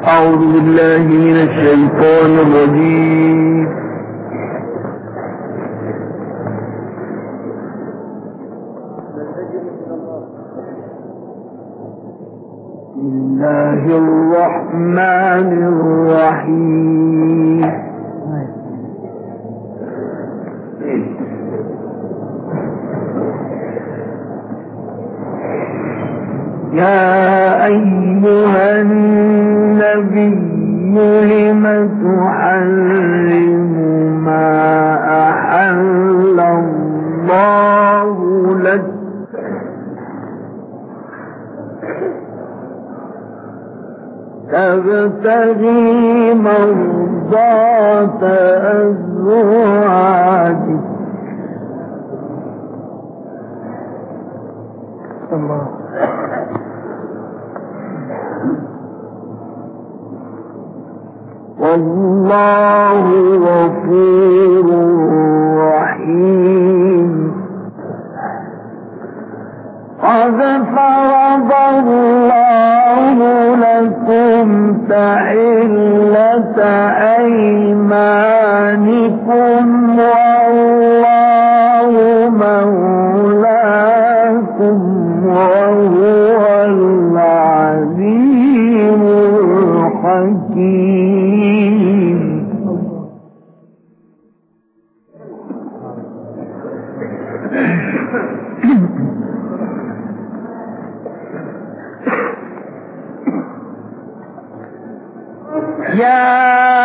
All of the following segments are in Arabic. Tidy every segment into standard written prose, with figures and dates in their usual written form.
أعوذ بالله من الشيطان الرجيم. بسم الله الرحمن الرحيم. يا أيها النبي لم تحرم ما أحل الله لك تبتغي مرضات أزواجك. والله غفور رحيم. قد فرض الله لكم تحلة أيمانكم والله مولاكم وهو العليم الحكيم. يا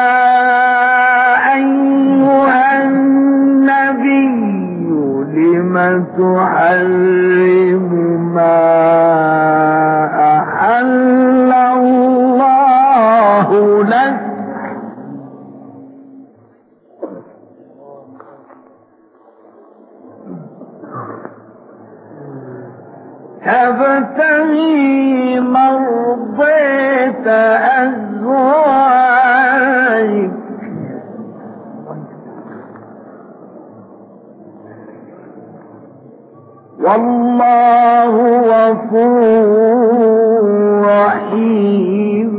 أيها النبي لم تحرم ما أحل الله لك تبتغي مرضات أزواجك والله غفور رحيم.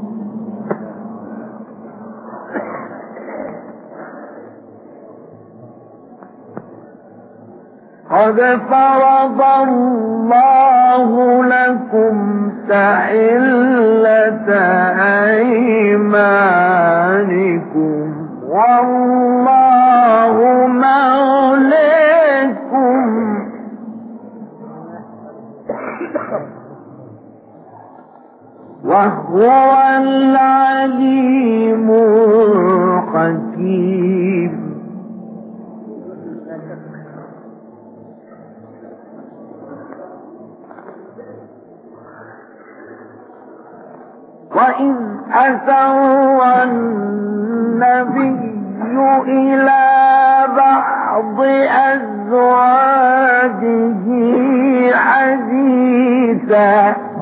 قد فرض الله لكم تحلة أيمانكم والله مولاكم وهو العليم الحكيم. وإذ أسر النبي إلى بعض أزواجه حديثا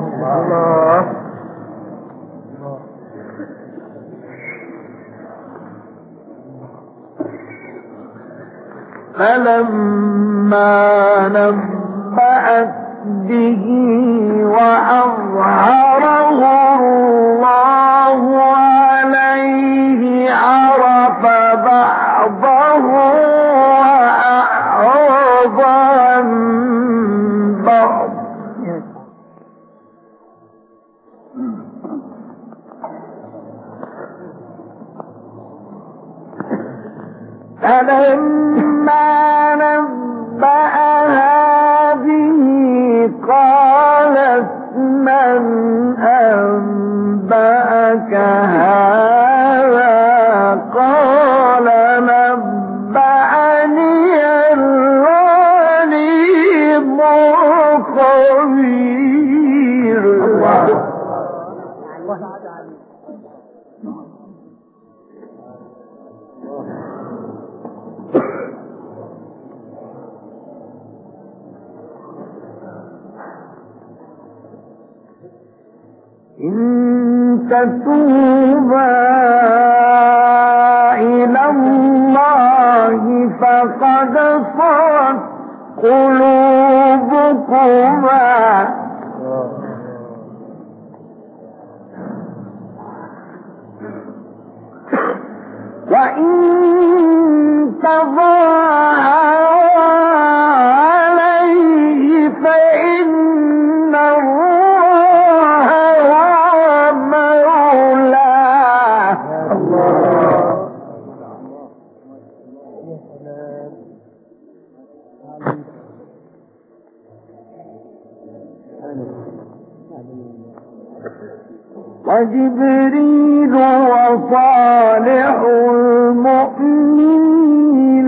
فلما نبأت به وأظهره الله عليه عرف بعضه وأعرض عن بعض. فلما نبأها به قالت من أنبأك هذا قال نبأني العليم الخبير. إن تتوبا إلى الله فقد صغت قلوبكما وإن تظاهر عليه فإن الله هو مولاه. وجبريل وصالح المؤمنين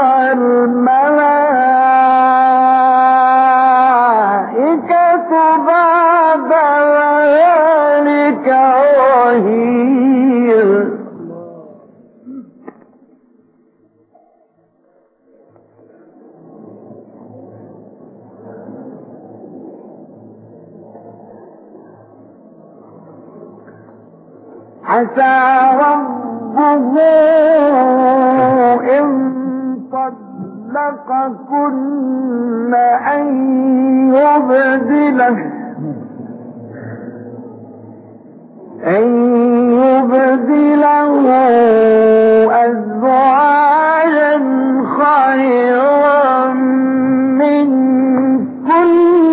والملائكة بعد ذلك ظهير. عسى ربه إن طلقكن أن يبدله أزواجا خيرا منكن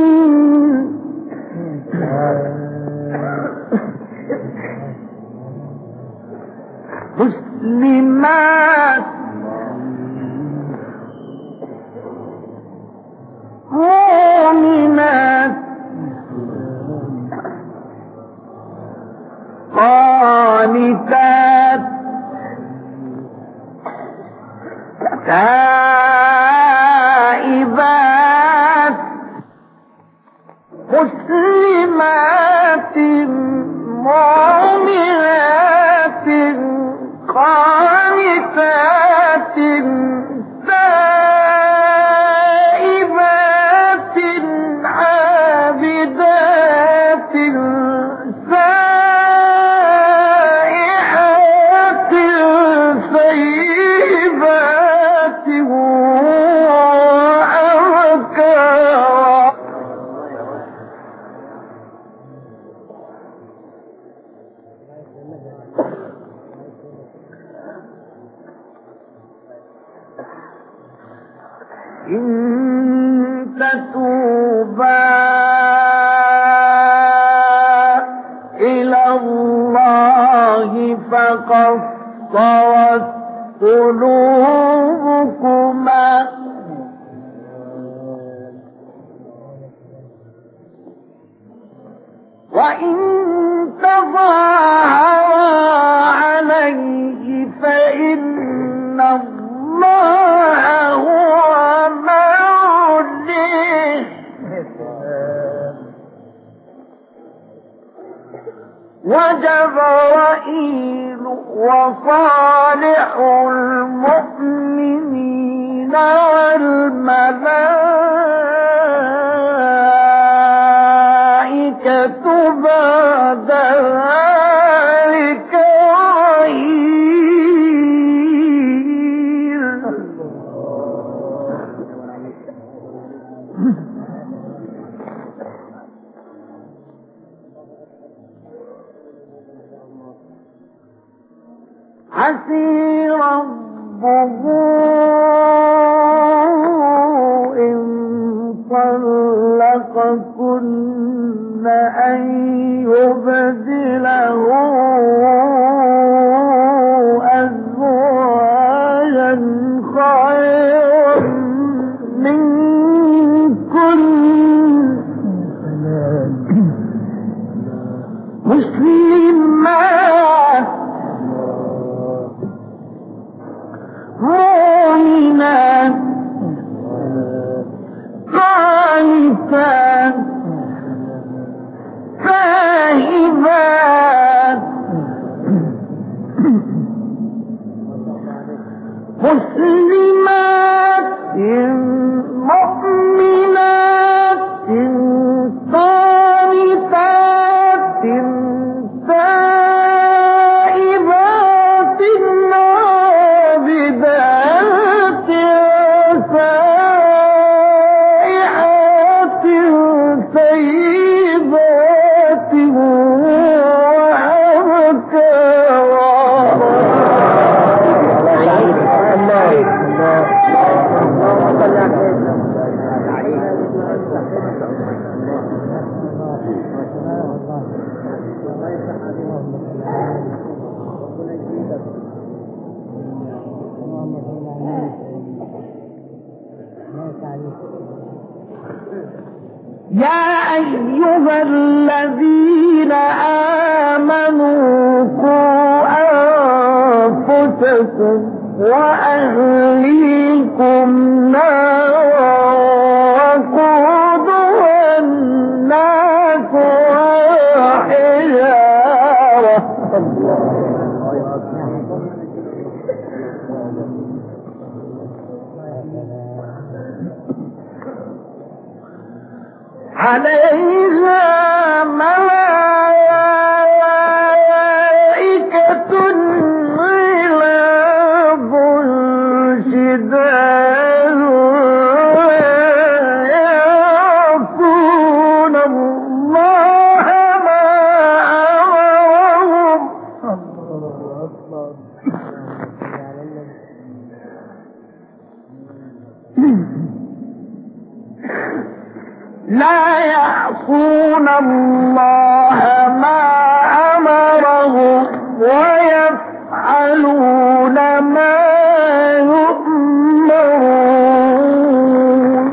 مسلمات مؤمنات قانتات تائبات مسلمات مؤمنات قانتات تائبات عابدات سائحات ثيبات وأبكارا. إن تتوبا إلى الله فقد صغت قلوبكما وإن تظاهرا عليه فإن الله هو مولاه وجبرائيل وصالح المؤمنين والملائكة بعد ذلك ظهير. عسى ربه إن طلقكن أن يبدله أزواجا خيرا منكن مسلمات مؤمنات قانتات تائبات مسلمات مؤمنات قانتات تائبات عابدات سائحات ثيبات وأبكارا. يا أيها الذين آمنوا قوا أنفسكم وأهليكم نارا وقودها الناس والحجارة عليها ملائكة غلاظ شداد يعصون الله ما أمرهم لا يعصون الله ما أمرهم ويفعلون ما يؤمرون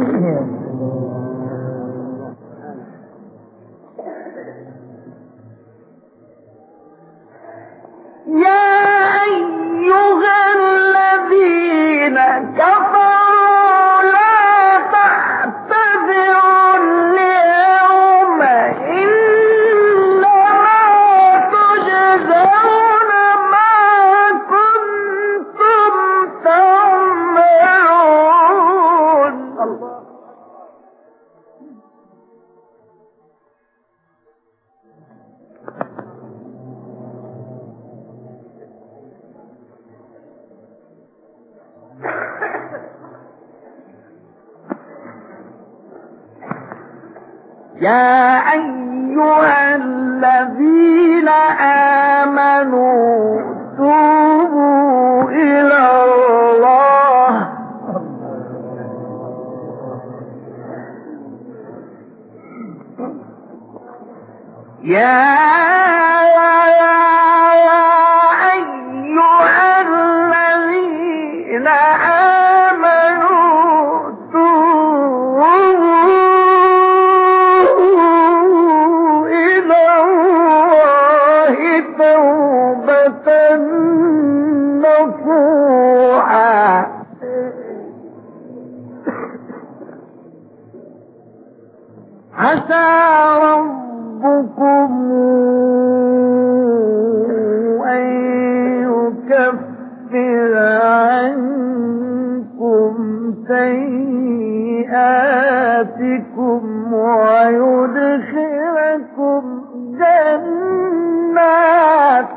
يا أيها الذين كفروا لا تعتذروا يا أيها الذين آمنوا توبوا إلى الله يا أيها الذين آمنوا توبوا توبة نصوحا عسى ربكم أن يكفر عنكم سيئاتكم ويدخلكم جنات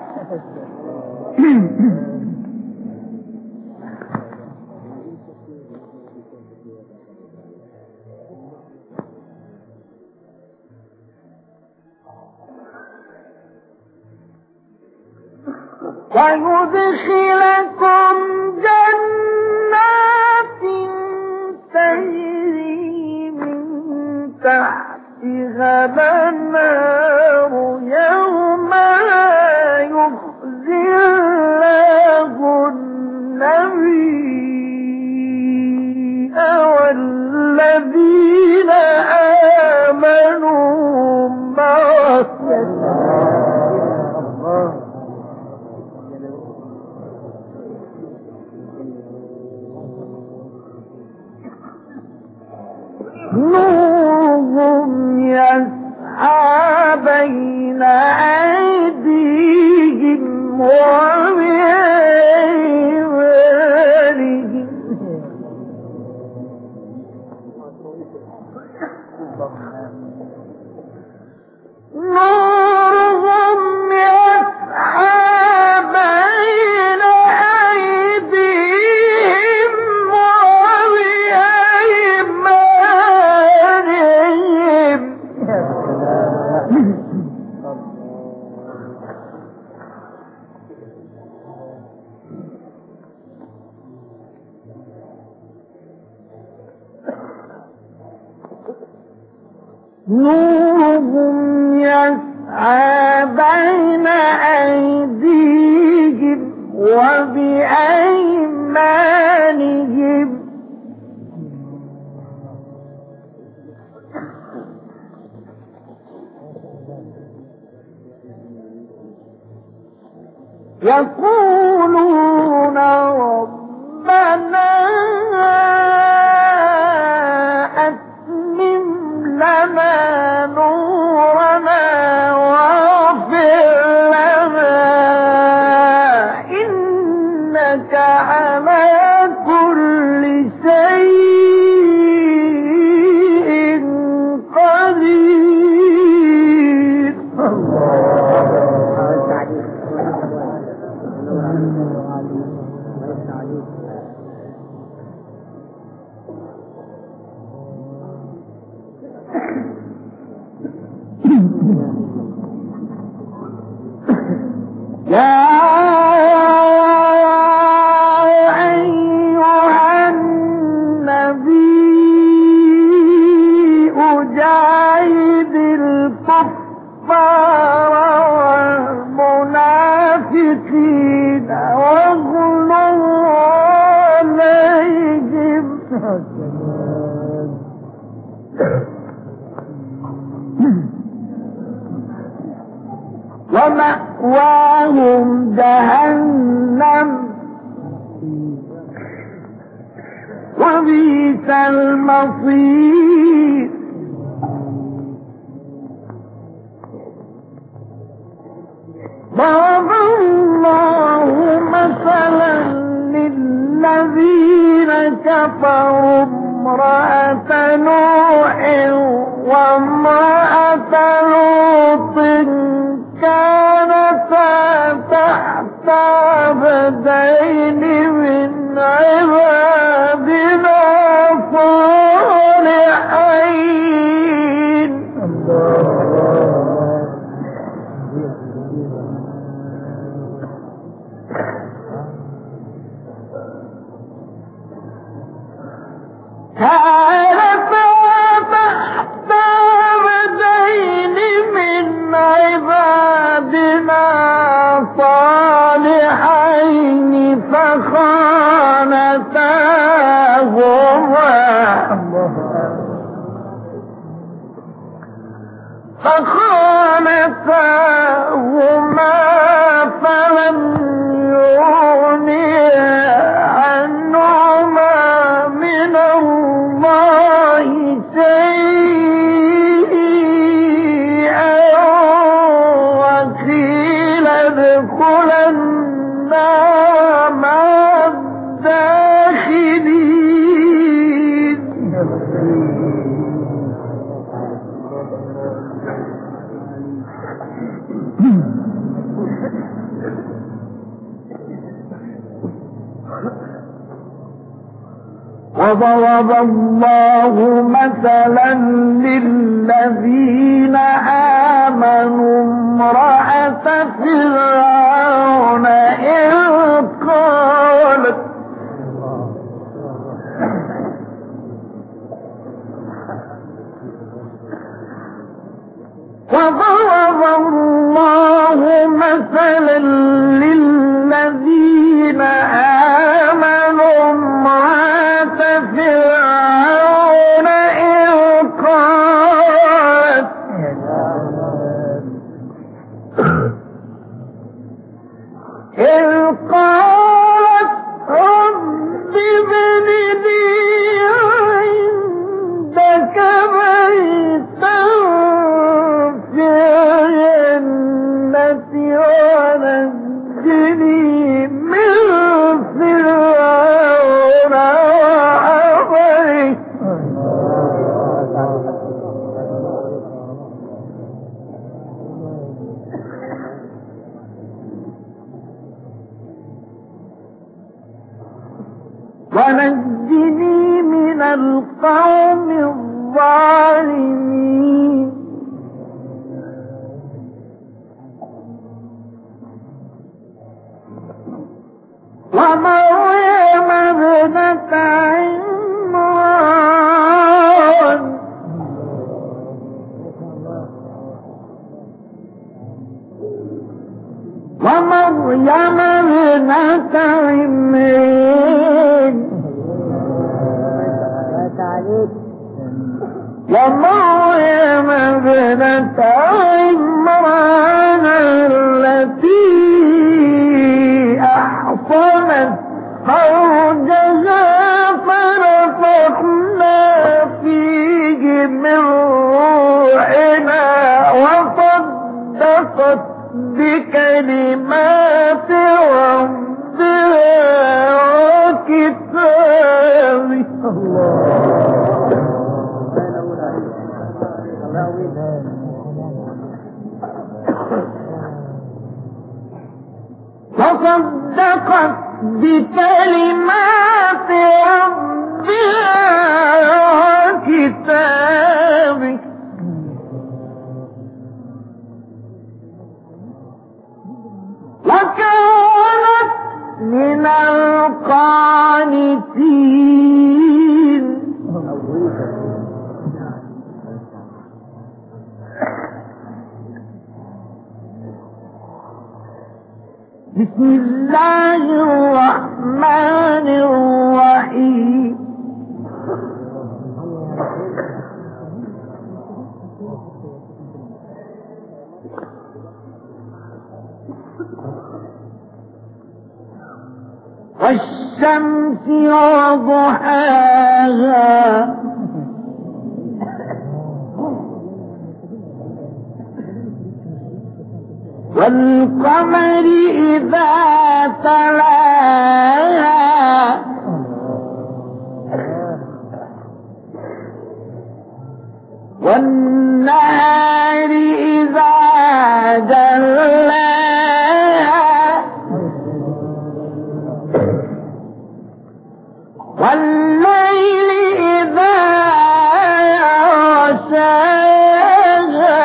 ويدخلكم جنات تجري من تحتها الأنهار يوم لا يخزي الله النبي والذين آمنوا معه نورهم يسعى بين أيديهم وبأيمانهم نورهم يسعى بين أيديهم وبأيمانهم نورهم يسعى بين أيديهم وبأيمانهم يقولون ربنا أتمم لنا نورنا واغفر لنا إنك على كل شيء قدير. يا أيها النبي جاهد الكفار والمنافقين واغلظ عليهم ومأواهم جهنم وبئس المصير. ضرب الله مثلا للذين كفروا امرأة نوح وامرأة لوط كانتا تحت عبدين من عبادنا صالحين كانتا تحت عبدين من عبادنا صالحين فخانتاهما فلم يغنيا عنهما من الله شيئا وقيل ادخلا النار مع الداخلين. وضرب الله مثلا للذين آمنوا امرأة فرعون إذ قالت وضرب الله مثلا للذين آمنوا امرأة فرعون إذ قالت رب ابن لي عندك بيتا في الجنة ونجني من فرعون وعمله ونجني من القوم الظالمين. ومريم ابنة عمران ومريم ابنة عمران التي بكلمات ربها وكتابه. وصدقت بكلمات ربها وكتابه وكانت من القانتين. بسم الله الرحمن الرحيم. والشمس وضحاها والقمر إذا تلاها والنهار إذا جلاها والليل إذا يغشاها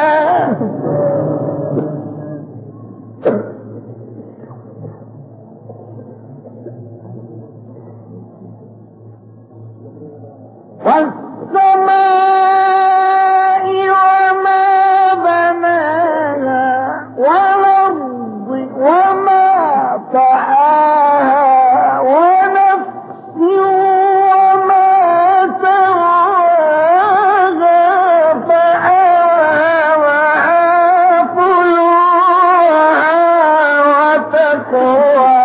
والسماء وما بناها والأرض وما طحاها ونفس وما سواها فألهمها فجورها وتقواها.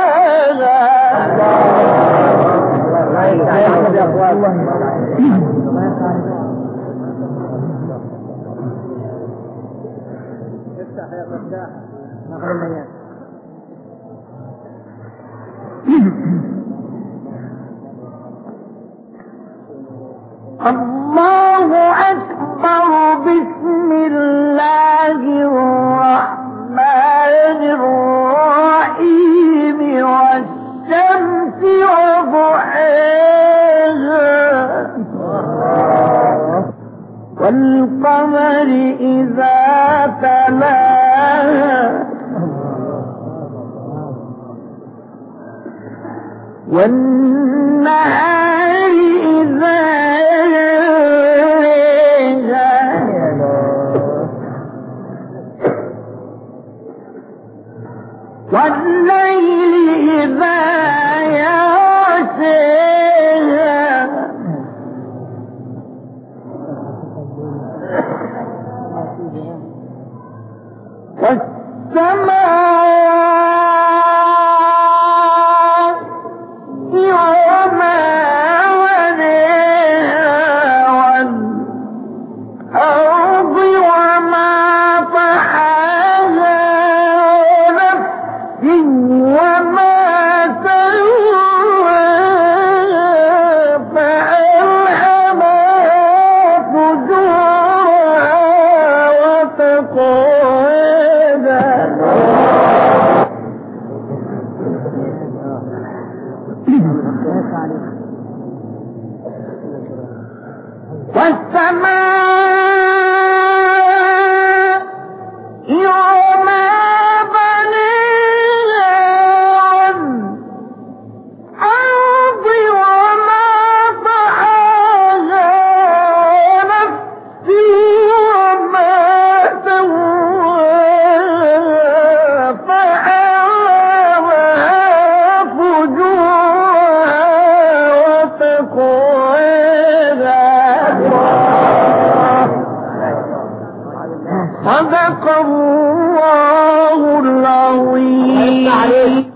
الله أكبر. بسم الله الرحمن الرحيم. والشمس وضحاها والقمر إذا تلاها والنهار إذا جلاها والليل إذا يغشاها والسماء وما بناها والأرض وما طحاها ونفس وما سواها فألهمها فجورها وتقواها. والسماء وما بناها والأرض وما طحاها ونفس وما سواها فألهمها فجورها وتقواها. صدق الله العظيم.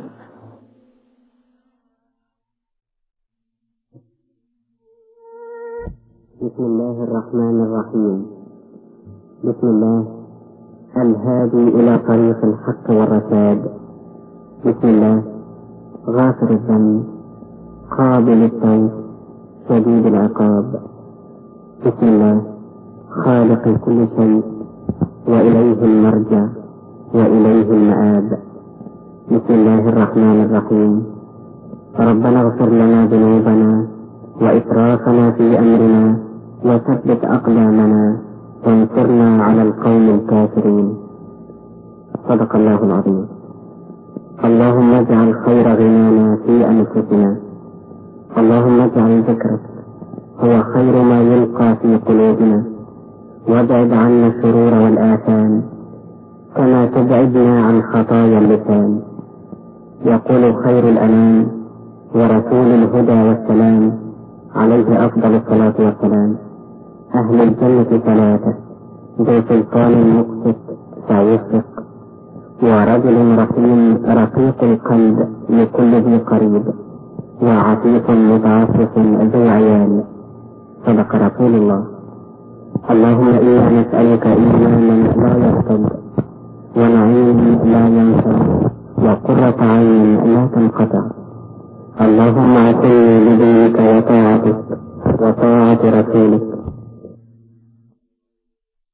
بسم الله الرحمن الرحيم. بسم الله الهادي إلى طريق الحق والرشاد. بسم الله. غافر الذنب، قابل التوب، شديد العقاب. بسم الله. خالق كل شيء، وإليه المرجع وإليه المآب. بسم الله الرحمن الرحيم. ربنا اغفر لنا ذنوبنا وإسرافنا في أمرنا وثبت أقدامنا وانصرنا على القوم الكافرين. صدق الله العظيم. اللهم اجعل خير غنانا في أنفسنا. اللهم اجعل ذكرك هو خير ما يلقى في قلوبنا، وابعد عنا الشرور والآثام كما تبعدنا عن خطايا اللسان. يقول خير الأنام ورسول الهدى والسلام عليه أفضل الصلاة والسلام: أهل الجنة ثلاثة، ذو سلطان مقسط فيوفق، ورجل رحيم رقيق القلب لكل ذي قريب، وعفيف متعفف ذو عيال. صدق رسول الله. اللهم إنا نسألك إيمانا لا يرتد، ونعيم لا ينفد، وقرة عين لا تنقطع. اللهم اعطني بدينك وطاعتك وطاعة رسولك